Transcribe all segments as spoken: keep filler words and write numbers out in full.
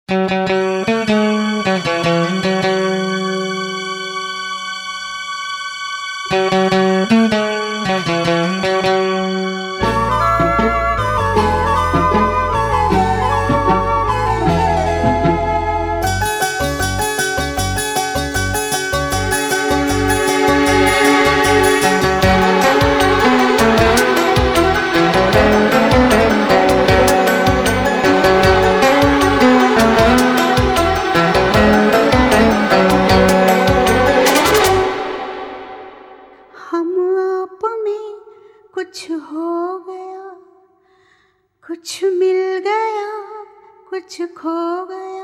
कुछ हो गया, कुछ मिल गया, कुछ खो गया।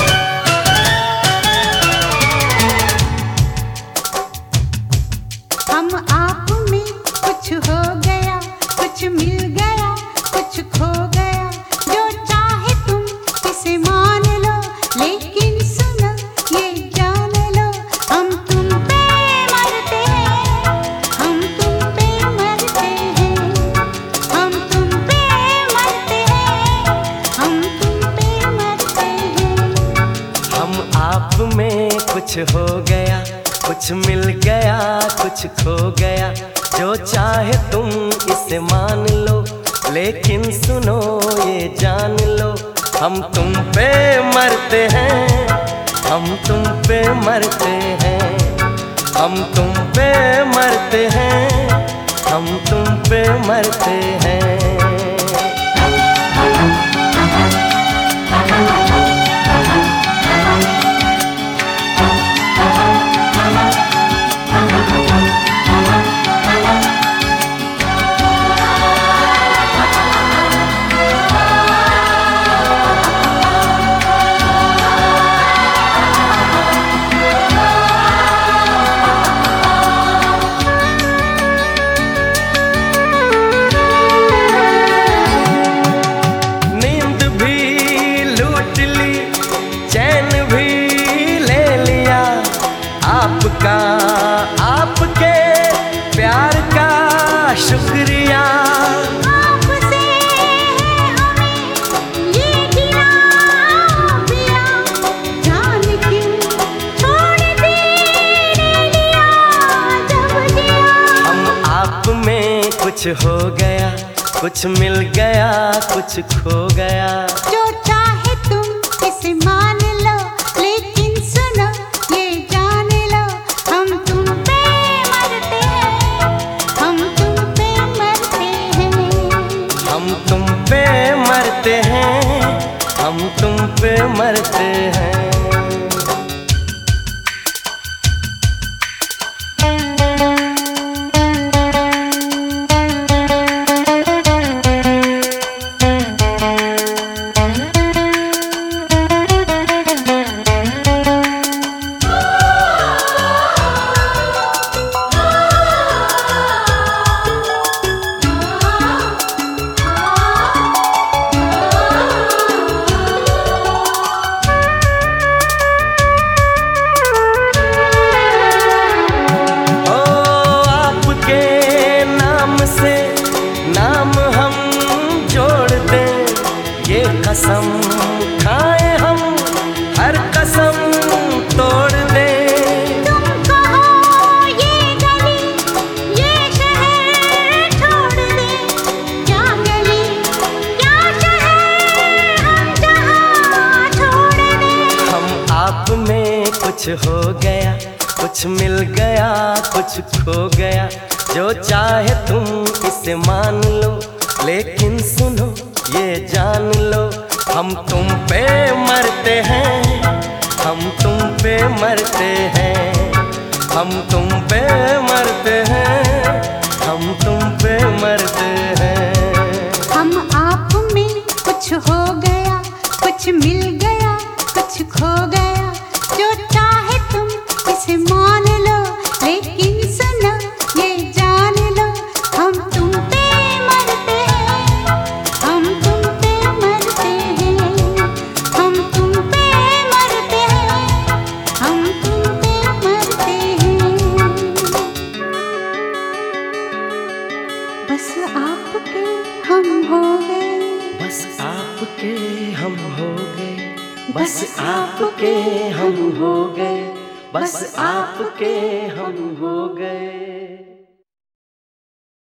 हम आप में कुछ हो गया, कुछ मिल गया, कुछ खो गया। जो चाहे तुम इसे मान लो, लेकिन सुनो ये जान लो, हम तुम पे मरते हैं, हम तुम पे मरते हैं, हम तुम पे मरते हैं, हम तुम पे मरते हैं। हम आप में कुछ हो गया, कुछ मिल गया, कुछ खो गया। जो चाहे तुम इसे मान लो, लेकिन सुनो ये जान लो, हम तुम पे मरते हैं, हम तुम पे मरते हैं, हम तुम पे मरते हैं, हम तुम पे मरते हैं। आपका आपके प्यार का शुक्रिया। आपसे हमें ये गिला पिया, जान क्यों छोड़ दे लिया जब जिया। हम आप में कुछ हो गया, कुछ मिल गया, कुछ खो गया। जो चाहे तुम इसे मान लो, लेकिन सुनो ये जान लो, हम तुम पे मरते हैं, हम तुम पे मरते हैं, हम तुम पे मरते हैं, हम तुम पे मरते हैं। नाम हम जोड़ दें, ये कसम खाए हम, हर कसम तोड़ दें। तुम कहो ये गली, ये शहर छोड़ दे, क्या गली क्या शहर हम जहाँ छोड़ दे। हम आप में कुछ हो गया, कुछ मिल गया, कुछ खो गया। जो चाहे तुम इसे मान लो, लेकिन सुनो ये जान लो, हम तुम पे मरते हैं, हम तुम पे मरते हैं, हम तुम पे मरते हैं, हम तुम पे मरते हैं। हम आप में कुछ हो गया, कुछ मिल गया, कुछ खो गया। जो चाहे तुम इसे मान लो, लेकिन सुनो ये जान लो, हम तुम पे मरते हैं, हम तुम पे मरते हैं, हम तुम पे मरते हैं, हम तुम पे मरते हैं। बस आपके हम हो गए, बस आपके हम हो गए, बस आपके हम हो गए, बस आपके हम हो गए।